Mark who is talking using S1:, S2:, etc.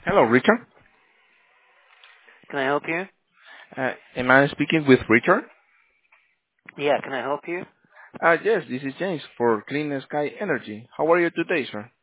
S1: Hello, Richard.
S2: Can I help you?
S1: Am I speaking with Richard?
S2: Yeah, can I help you?
S1: Yes, this is James for Clean Sky Energy. How are you today, sir?